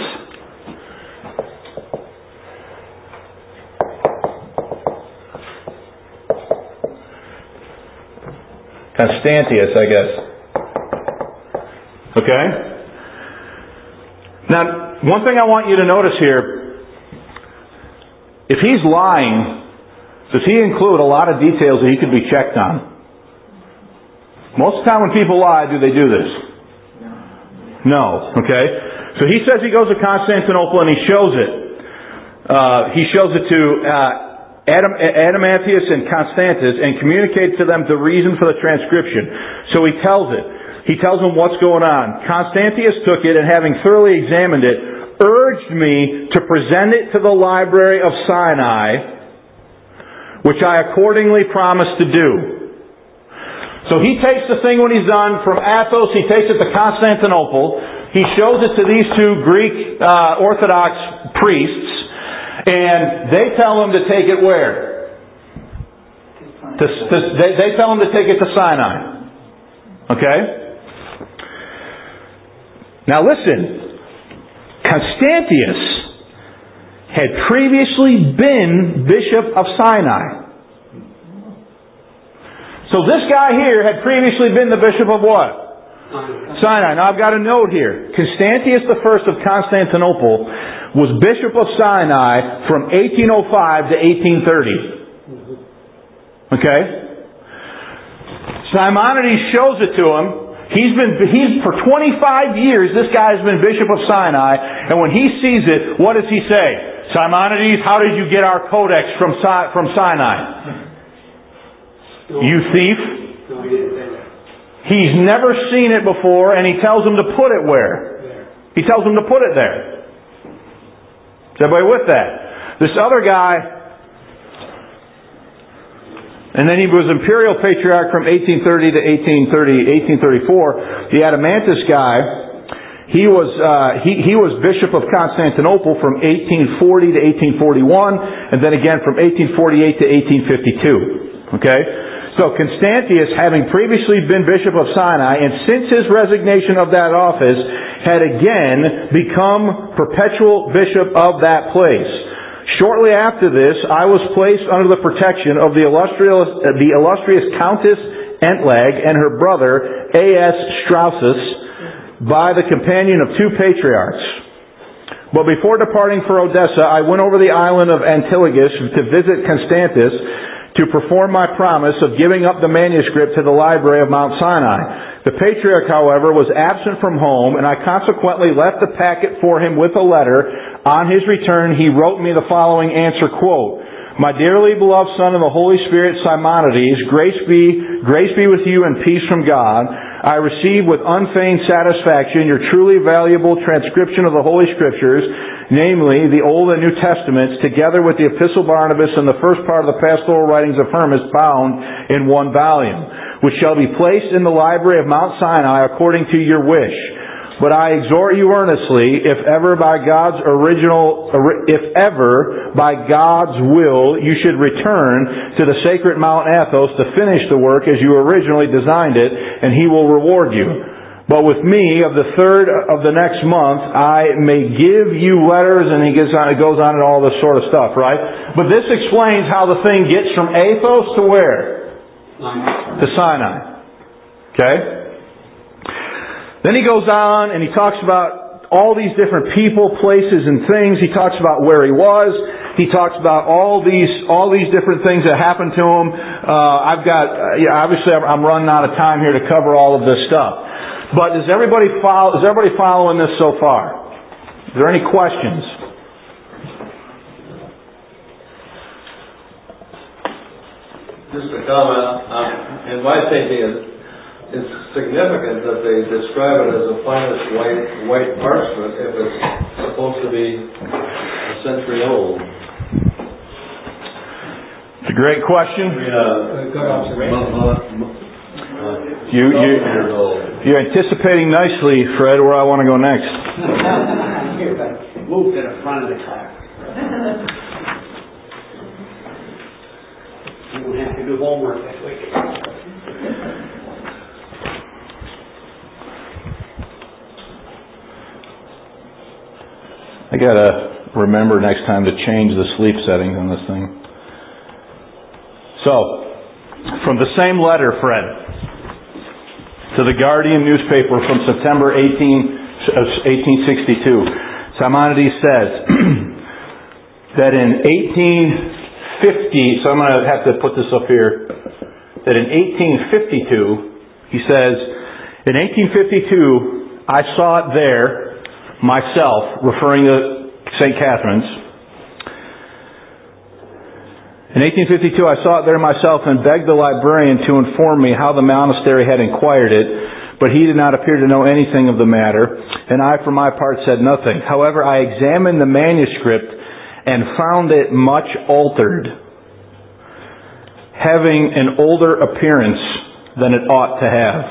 Constantius, I guess. Okay? Now, one thing I want you to notice here, if he's lying, does he include a lot of details that he could be checked on? Most of the time when people lie, do they do this? No. Okay? So he says he goes to Constantinople and he shows it. Uh, he shows it to uh, Adam, Adamantius and Constantius and communicates to them the reason for the transcription. So he tells it. He tells them what's going on. Constantius took it and having thoroughly examined it, urged me to present it to the library of Sinai, which I accordingly promised to do. So he takes the thing when he's done from Athos, he takes it to Constantinople, he shows it to these two Greek uh, Orthodox priests, and they tell him to take it where? To, to, they, they tell him to take it to Sinai. Okay? Now listen, Constantius had previously been Bishop of Sinai. So this guy here had previously been the bishop of what? Sinai. Now I've got a note here. Constantius the First of Constantinople was bishop of Sinai from eighteen oh five to eighteen thirty. Okay? Simonides shows it to him. He's been, he's, for twenty-five years, this guy has been bishop of Sinai, and when he sees it, what does he say? Simonides, how did you get our codex from, from Sinai? You thief. He's never seen it before, and he tells him to put it where? He tells him to put it there. Is everybody with that? This other guy, and then he was imperial patriarch from eighteen thirty to eighteen thirty, eighteen thirty-four. The Adamantus guy, he was uh, he he was bishop of Constantinople from eighteen forty to eighteen forty-one, and then again from eighteen forty-eight to eighteen fifty-two. Okay. So Constantius, having previously been Bishop of Sinai, and since his resignation of that office, had again become perpetual Bishop of that place. Shortly after this, I was placed under the protection of the illustrious, the illustrious Countess Entlag and her brother A S Strausus by the companion of two patriarchs. But before departing for Odessa, I went over the island of Antilochus to visit Constantius, to perform my promise of giving up the manuscript to the library of Mount Sinai. The patriarch, however, was absent from home, and I consequently left the packet for him with a letter, On his return, he wrote me the following answer, quote, "My dearly beloved son in the Holy Spirit, Simonides, grace be, grace be with you and peace from God. I receive with unfeigned satisfaction your truly valuable transcription of the Holy Scriptures, namely the Old and New Testaments, together with the Epistle Barnabas and the first part of the pastoral writings of Hermas, bound in one volume, which shall be placed in the library of Mount Sinai according to your wish. But I exhort you earnestly, if ever by God's original, if ever by God's will you should return to the sacred Mount Athos to finish the work as you originally designed it, and He will reward you. But with me, of the third of the next month, I may give you letters," and he gets on, it goes on and all this sort of stuff, right? But this explains how the thing gets from Athos to where? To Sinai. Okay? Then he goes on and he talks about all these different people, places, and things. He talks about where he was. He talks about all these all these different things that happened to him. Uh, I've got, uh, yeah, obviously I'm running out of time here to cover all of this stuff. But is everybody follow? Is everybody following this so far? Is there any questions? Just a comment. Um, in my thinking, it's, it's significant that they describe it as the finest white white parchment if it's supposed to be a century old. It's a great question. Yeah. Good observation. You, you, you're anticipating nicely, Fred, where I want to go next. Move to the front of the car. You won't have to do homework this week. I gotta remember next time to change the sleep settings on this thing. So, from the same letter, Fred, to the Guardian newspaper from September eighteen sixty-two, Simonides says that in eighteen fifty, so I'm going to have to put this up here, that in eighteen fifty-two, he says, in eighteen fifty-two, I saw it there myself, referring to Saint Catherine's. In eighteen fifty-two, I saw it there myself and begged the librarian to inform me how the monastery had inquired it, but he did not appear to know anything of the matter, and I, for my part, said nothing. However, I examined the manuscript and found it much altered, having an older appearance than it ought to have.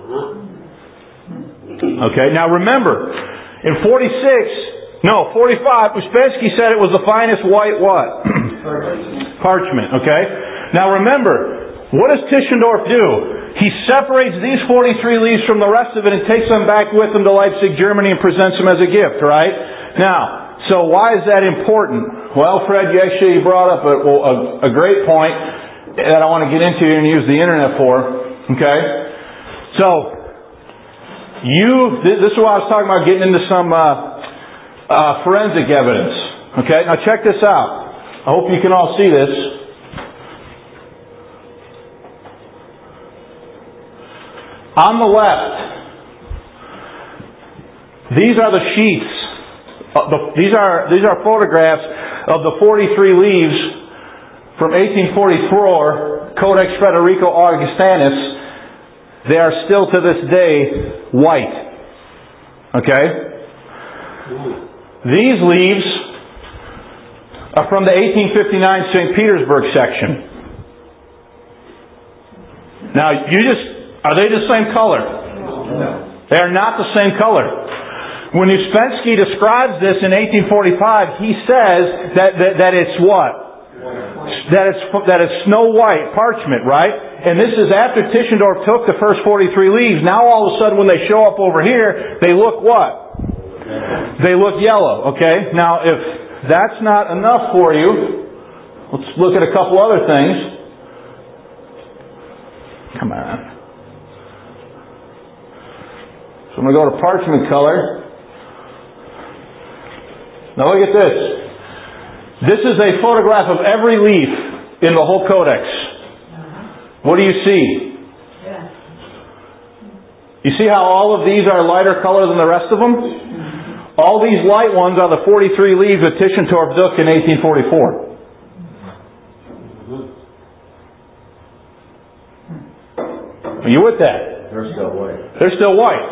Okay, now remember, in forty-six, no, forty-five, Uspensky said it was the finest white what? Parchment, okay? Now remember, what does Tischendorf do? He separates these forty-three leaves from the rest of it and takes them back with him to Leipzig, Germany, and presents them as a gift, right? Now, so why is that important? Well, Fred, you actually brought up a, a, a great point that I want to get into and use the internet for, okay? So, you, this is what I was talking about, getting into some uh, uh, forensic evidence, okay? Now check this out. I hope you can all see this. On the left, these are the sheets. These are these are photographs of the forty-three leaves from eighteen forty-four, Codex Frederico Augustanus. They are still to this day white. Okay? These leaves are from the eighteen fifty-nine Saint Petersburg section. Now, you just, are they the same color? No. They are not the same color. When Uspensky describes this in eighteen forty-five, he says that, that, that it's what? That it's, that it's snow white parchment, right? And this is after Tischendorf took the first forty-three leaves. Now all of a sudden when they show up over here, they look what? They look yellow, okay? Now if that's not enough for you, let's look at a couple other things. Come on. So I'm going to go to parchment color. Now look at this. This is a photograph of every leaf in the whole codex. What do you see? You see how all of these are lighter color than the rest of them? All these light ones are the forty-three leaves of Tischendorf Duck in eighteen forty-four. Are you with that? They're still white. They're still white.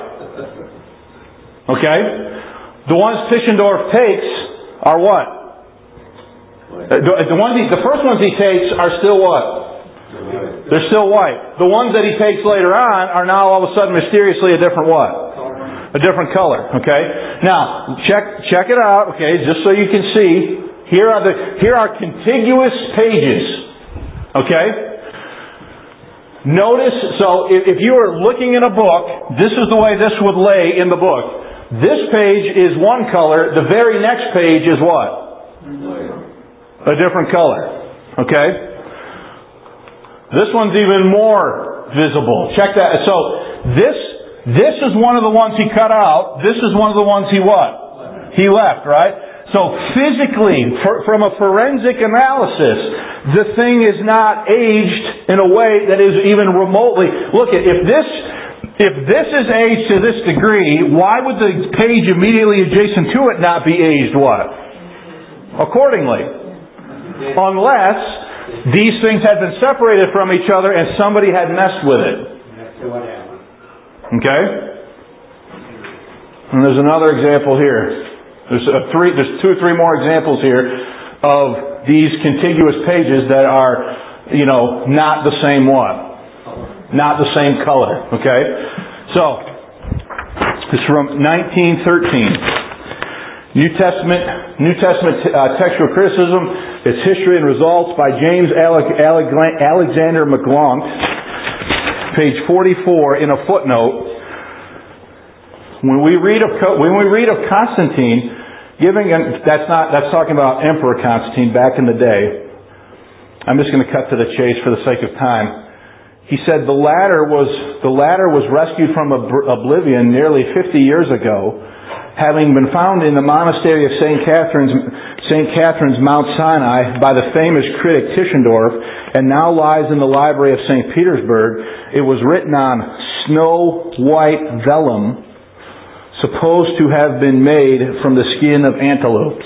Okay? The ones Tischendorf takes are what? The, the ones he, the first ones he takes are still what? They're still white. The ones that he takes later on are now all of a sudden mysteriously a different what? A different color. Okay? Now, check check it out, okay, just so you can see. Here are the here are contiguous pages. Okay? Notice, so if, if you are looking in a book, this is the way this would lay in the book. This page is one color, the very next page is what? A different color. Okay? This one's even more visible. Check that. So, this this is one of the ones he cut out. This is one of the ones he what? He left, right? So physically, for, from a forensic analysis, the thing is not aged in a way that is even remotely... Look, if this if this is aged to this degree, why would the page immediately adjacent to it not be aged what? Accordingly. Unless these things had been separated from each other and somebody had messed with it. That's what happened. Okay? And there's another example here. There's a three, there's two or three more examples here of these contiguous pages that are, you know, not the same one. Not the same color. Okay? So, it's from nineteen thirteen. New Testament, New Testament uh, textual criticism, its history and results by James Ale- Ale- Alexander McGlonk, page forty-four, in a footnote. When we read of when we read of Constantine giving, an, that's not that's talking about Emperor Constantine back in the day. I'm just going to cut to the chase for the sake of time. He said the latter was the latter was rescued from oblivion nearly fifty years ago, having been found in the monastery of Saint Catherine's Saint Catherine's Mount Sinai by the famous critic Tischendorf, and now lies in the library of Saint Petersburg. It was written on snow white vellum, supposed to have been made from the skin of antelopes.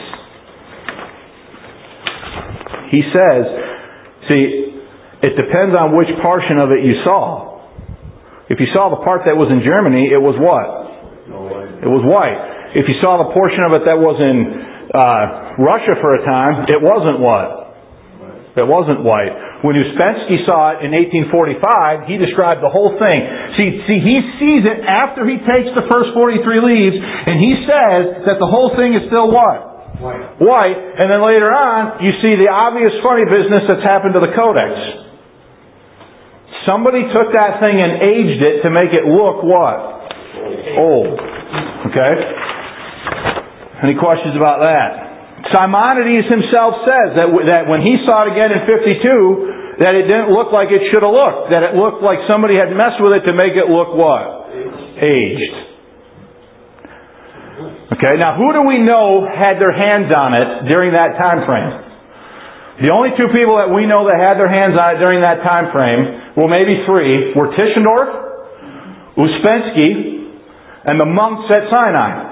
He says, see, it depends on which portion of it you saw. If you saw the part that was in Germany, it was what? It was white. If you saw the portion of it that was in uh, Russia for a time, it wasn't what? It wasn't white. When Uspensky saw it in eighteen forty-five, he described the whole thing. See, see, he sees it after he takes the first forty-three leaves, and he says that the whole thing is still what? White. White. And then later on, you see the obvious funny business that's happened to the codex. Somebody took that thing and aged it to make it look what? Old. Okay? Any questions about that? Simonides himself says that, that when he saw it again in fifty-two, that it didn't look like it should have looked. That it looked like somebody had messed with it to make it look what? Aged. Okay, now who do we know had their hands on it during that time frame? The only two people that we know that had their hands on it during that time frame, well maybe three, were Tischendorf, Uspensky, and the monks at Sinai.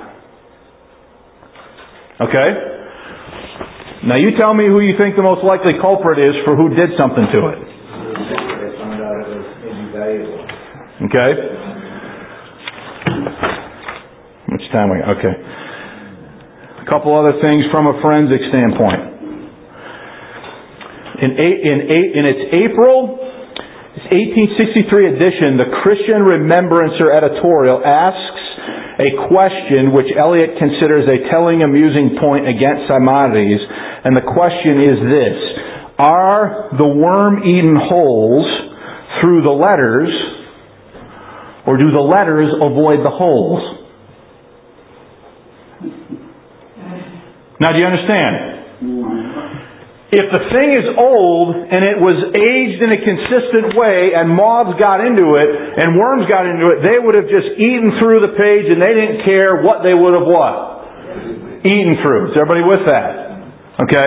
Okay? Now you tell me who you think the most likely culprit is for who did something to it. They found out it was maybe valuable. Okay? Much time we got? Okay. A couple other things from a forensic standpoint. In eight, in eight, in its April eighteen sixty-three edition, the Christian Remembrancer editorial asks a question which Eliot considers a telling, amusing point against Simonides, and the question is this: are the worm-eaten holes through the letters, or do the letters avoid the holes? Now, do you understand? If the thing is old and it was aged in a consistent way and moths got into it and worms got into it, they would have just eaten through the page and they didn't care what they would have what? Eaten through. Is everybody with that? Okay?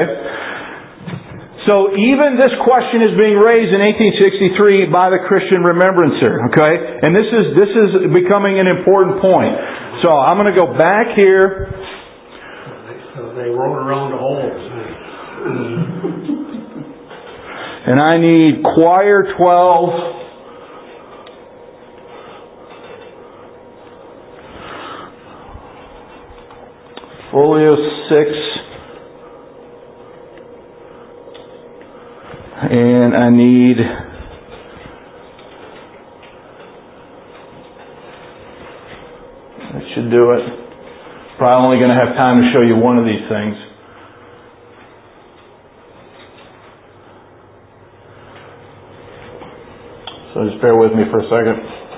So even this question is being raised in eighteen sixty-three by the Christian Remembrancer. Okay? And this is this is becoming an important point. So I'm going to go back here So they wrote around the holes. And I need choir twelve. Folio six. And I need that should do it. Probably only going to have time to show you one of these things. So just bear with me for a second.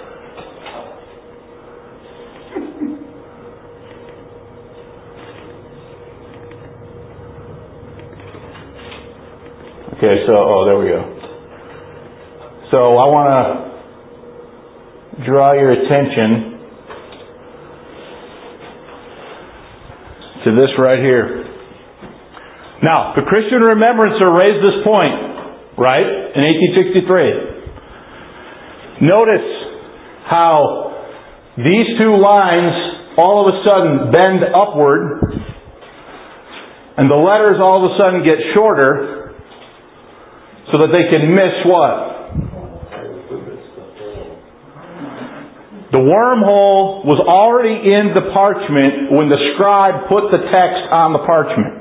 Okay, so, oh, there we go. So I want to draw your attention to this right here. Now, the Christian Remembrancer raised this point, right, in eighteen sixty-three. Notice how these two lines all of a sudden bend upward, and the letters all of a sudden get shorter, so that they can miss what? The wormhole was already in the parchment when the scribe put the text on the parchment.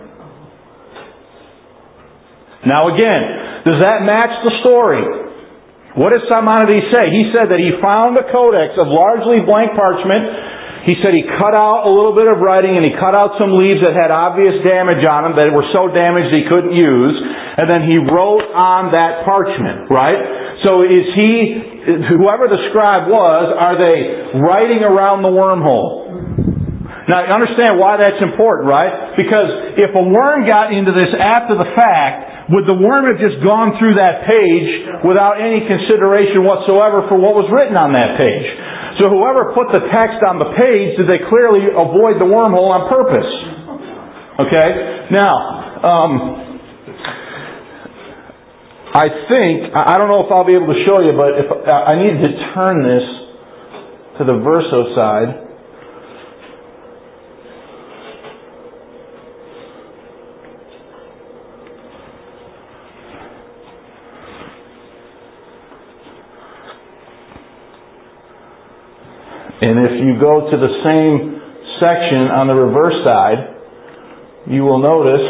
Now again, does that match the story? What does Simonides say? He said that he found a codex of largely blank parchment. He said he cut out a little bit of writing and he cut out some leaves that had obvious damage on them, that were so damaged he couldn't use. And then he wrote on that parchment, right? So is he, whoever the scribe was, are they writing around the wormhole? Now understand why that's important, right? Because if a worm got into this after the fact, would the worm have just gone through that page without any consideration whatsoever for what was written on that page? So whoever put the text on the page, did they clearly avoid the wormhole on purpose? Okay? Now, um, I think, I don't know if I'll be able to show you, but if I need to turn this to the verso side. And if you go to the same section on the reverse side, you will notice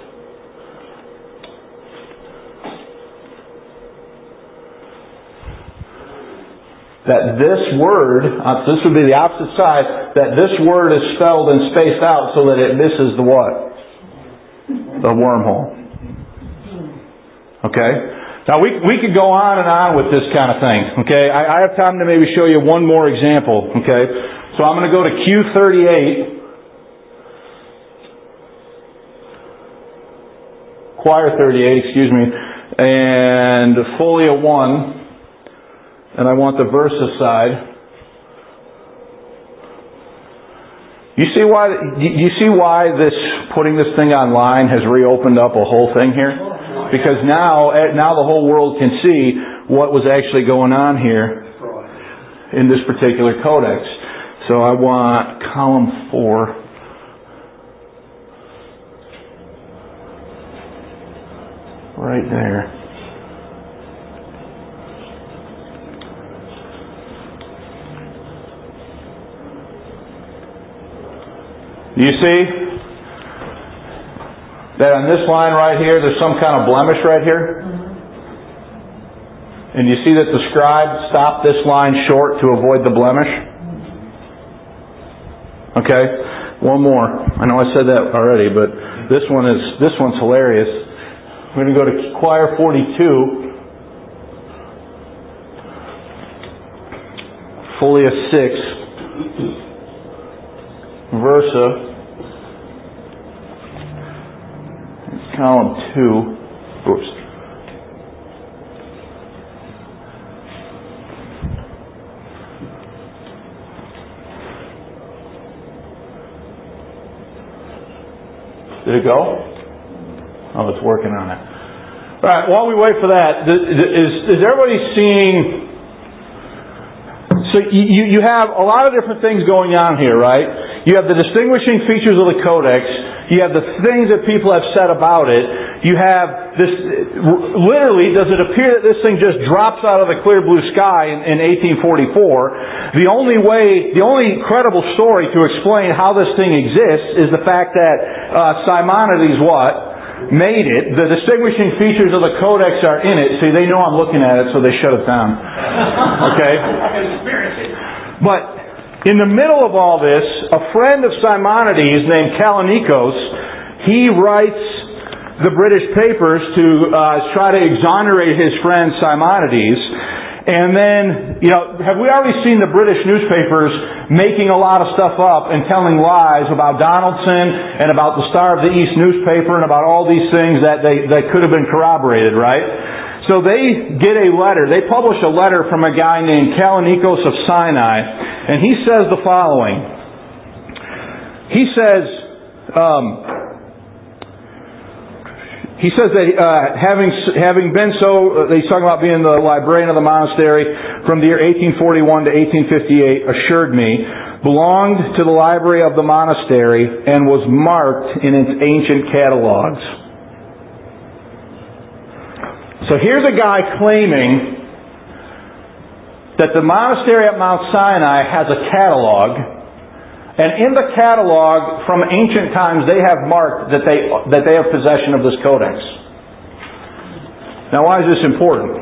that this word, uh, this would be the opposite side, that this word is spelled and spaced out so that it misses the what? The wormhole. Okay? Now we we could go on and on with this kind of thing. Okay? I, I have time to maybe show you one more example. Okay? So I'm going to go to Q thirty-eight. Choir thirty-eight, excuse me. And Folio one. And I want the versa side. You see why? You see why this putting this thing online has reopened up a whole thing here? Because now, now the whole world can see what was actually going on here in this particular codex. So I want column four. Right there. Do you see that on this line right here, there's some kind of blemish right here? And you see that the scribe stopped this line short to avoid the blemish? Okay, one more. I know I said that already, but this one is this one's hilarious. We're going to go to choir forty-two, Folio six, versa. Column two. Oops. Did it go? Oh, it's working on it. All right. While we wait for that, is is everybody seeing? So you you have a lot of different things going on here, right? You have the distinguishing features of the codex. You have the things that people have said about it. You have this, literally, does it appear that this thing just drops out of the clear blue sky in, in eighteen forty-four? The only way, the only credible story to explain how this thing exists is the fact that uh, Simonides what? Made it. The distinguishing features of the Codex are in it. See, they know I'm looking at it, so they shut it down. Okay? But in the middle of all this, a friend of Simonides named Kallinikos, he writes the British papers to uh, try to exonerate his friend Simonides. And then, you know, have we already seen the British newspapers making a lot of stuff up and telling lies about Donaldson and about the Star of the East newspaper and about all these things that they that could have been corroborated, right? So they get a letter. They publish a letter from a guy named Kallinikos of Sinai, and he says the following. He says, um, he says that uh, having having been so, uh, he's talking about being the librarian of the monastery from the year eighteen forty-one to eighteen fifty-eight, assured me, belonged to the library of the monastery and was marked in its ancient catalogs. So here's a guy claiming that the monastery at Mount Sinai has a catalog, and in the catalog from ancient times they have marked that they that they have possession of this codex. Now, why is this important?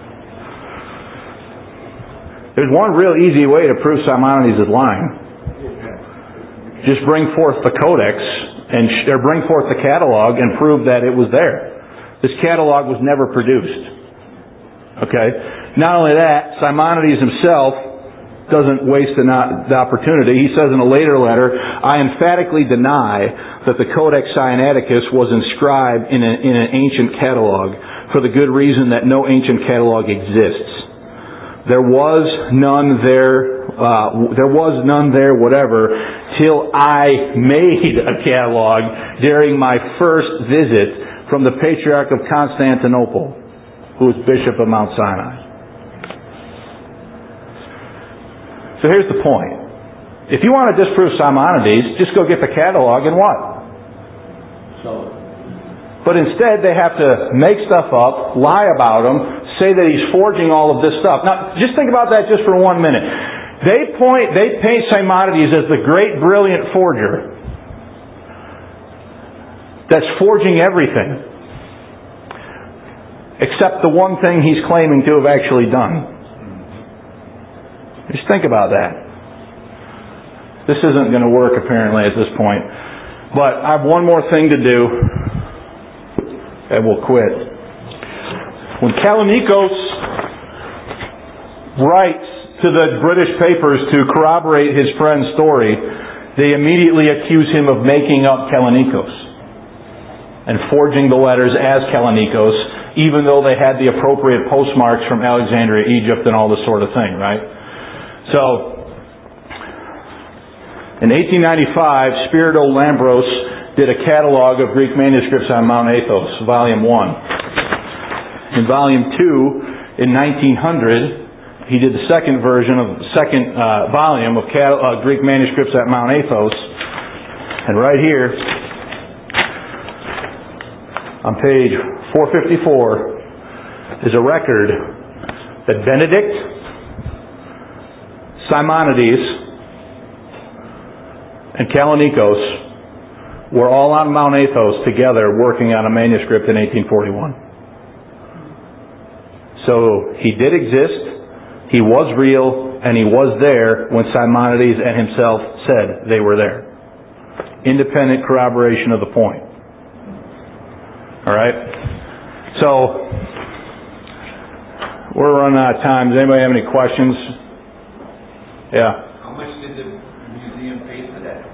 There's one real easy way to prove Simonides is lying. Just bring forth the codex and sh- or bring forth the catalog and prove that it was there. This catalog was never produced. Okay? Not only that, Simonides himself doesn't waste the, not, the opportunity. He says in a later letter, I emphatically deny that the Codex Sinaiticus was inscribed in, a, in an ancient catalog for the good reason that no ancient catalog exists. There was none there, uh, there was none there, whatever, till I made a catalog during my first visit from the Patriarch of Constantinople, who was Bishop of Mount Sinai. So here's the point. If you want to disprove Simonides, just go get the catalog and what? But instead they have to make stuff up, lie about him, say that he's forging all of this stuff. Now, just think about that just for one minute. They point, they paint Simonides as the great, brilliant forger that's forging everything, except the one thing he's claiming to have actually done. Just think about that. This isn't going to work apparently at this point. But I have one more thing to do, and we'll quit. When Kallinikos writes to the British papers to corroborate his friend's story, they immediately accuse him of making up Kallinikos and forging the letters as Kallinikos, even though they had the appropriate postmarks from Alexandria, Egypt, and all this sort of thing, right? So, in eighteen ninety-five, Spyridon Lambros did a catalog of Greek manuscripts on Mount Athos, Volume one. In Volume two, in nineteen hundred, he did the second version of the second uh, volume of cat- uh, Greek manuscripts at Mount Athos. And right here, on page four fifty-four, is a record that Benedict, Simonides, and Kallinikos were all on Mount Athos together working on a manuscript in eighteen forty-one. So he did exist, he was real, and he was there when Simonides and himself said they were there. Independent corroboration of the point. Alright? So, we're running out of time. Does anybody have any questions? Yeah. How much did the museum pay for that?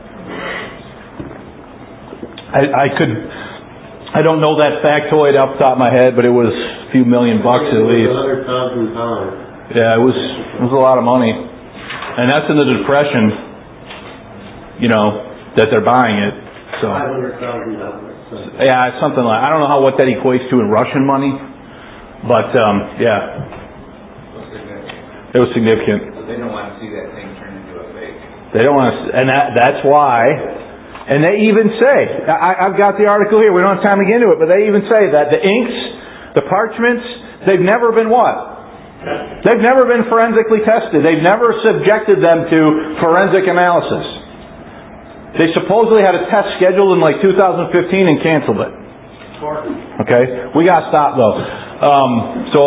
I, I could, I don't know that factoid off the top of my head, but it was a few million bucks at least. one hundred thousand pounds. Yeah, it was, it was a lot of money. And that's in the Depression, you know, that they're buying it. So five hundred thousand dollars. yeah, it's something like, I don't know how what that equates to in Russian money, but um, yeah, it was significant. So they don't want to see that thing turn into a fake. They don't want to, and that, that's why And they even say, I, I've got the article here, we don't have time to get into it, but they even say that the inks, the parchments, they've never been what? They've never been forensically tested. They've never subjected them to forensic analysis. They supposedly had a test scheduled in like two thousand fifteen and canceled it. Okay? We got to stop though. Um, so